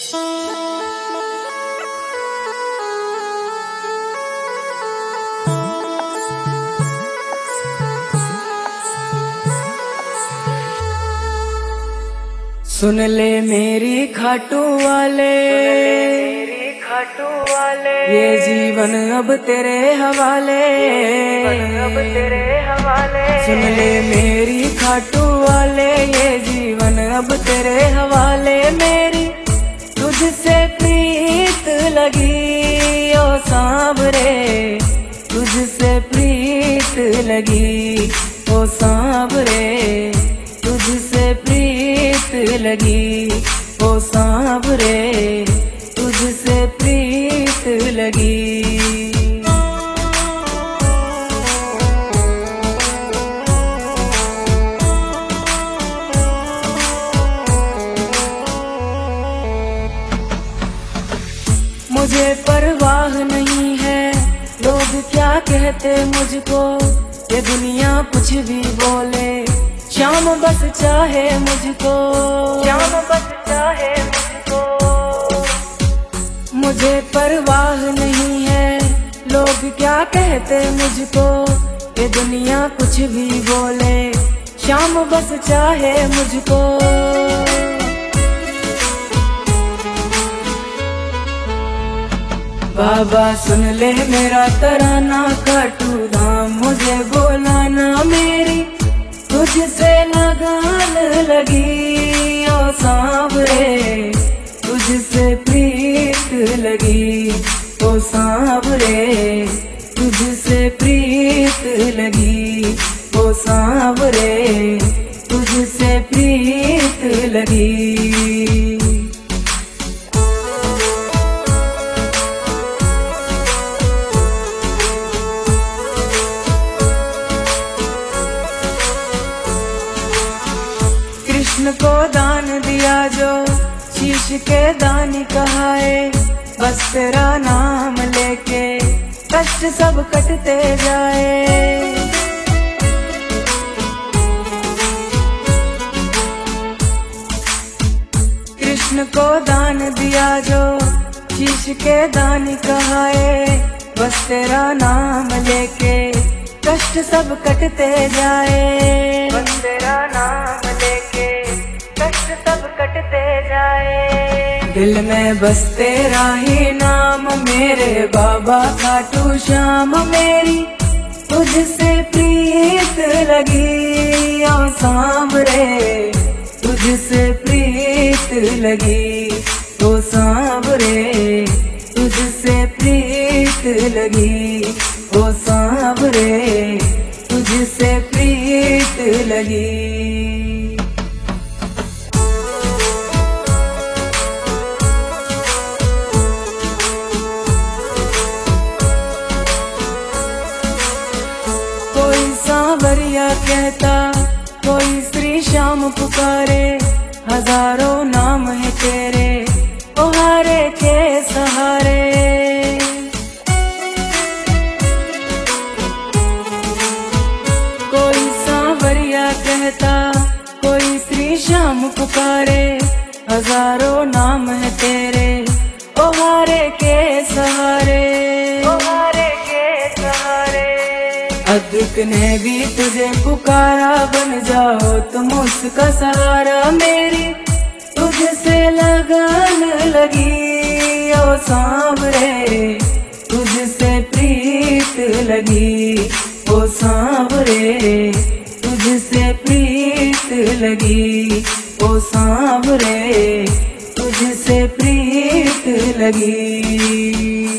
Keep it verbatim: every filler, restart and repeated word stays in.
सुन ले मेरी खाटू वाले, मेरी खाटू वाले, ये जीवन अब तेरे हवाले, अब तेरे हवाले। सुन ले मेरी खाटू वाले, ये जीवन अब तेरे हवाले। मेरी तुझसे प्रीत लगी ओ सांवरे, तुझसे प्रीत लगी ओ सांवरे, तुझसे प्रीत लगी ओ सांवरे, तुझसे प्रीत लगी। मुझे परवाह नहीं है लोग क्या कहते मुझको, ये दुनिया कुछ भी बोले, श्याम बस चाहे मुझको, श्याम बस चाहे मुझको। मुझे परवाह नहीं है लोग क्या कहते मुझको, ये दुनिया कुछ भी बोले, श्याम बस चाहे मुझको। बाबा सुन ले मेरा तराना, खाटू धाम मुझे बोलाना, मेरी तुझसे लगान लगी ओ सांवरे, तुझसे प्रीत लगी ओ सांवरे, तुझसे प्रीत लगी ओ सांवरे, तुझसे प्रीत लगी। कृष्ण को दान दिया जो शीश के दानी कहाए, बस तेरा नाम लेके कष्ट सब कटते जाए। कृष्ण को दान दिया जो शीश के दानी कहाए, बस तेरा नाम लेके कष्ट सब कटते जाए, बस तेरा नाम लेके कष्ट सब कटते जाए। दिल में बस तेरा ही नाम मेरे बाबा खाटू श्याम, मेरी तुझसे प्रीत लगी ओ सांवरे, तुझसे प्रीत लगी ओ सांवरे, तुझसे प्रीत लगी ओ सांवरे, तुझसे प्रीत लगी। कोई सांवरिया कहता, कोई श्री श्याम पुकारे, हजारों नाम है तेरे ओ हारे के सहारे। कोई सांवरिया कहता, कोई श्री श्याम पुकारे, हजारों नाम है तेरे ओ हारे के सहारे, ओ हारे के सहारे। अद्रिक ने भी तुझे पुकारा, बन जाओ तुम उसका सहारा, मेरी तुझसे लगान लगी ओ सांवरे, तुझसे प्रीत लगी ओ सांवरे, तुझसे प्रीत लगी ओ सांवरे, तुझसे प्रीत लगी।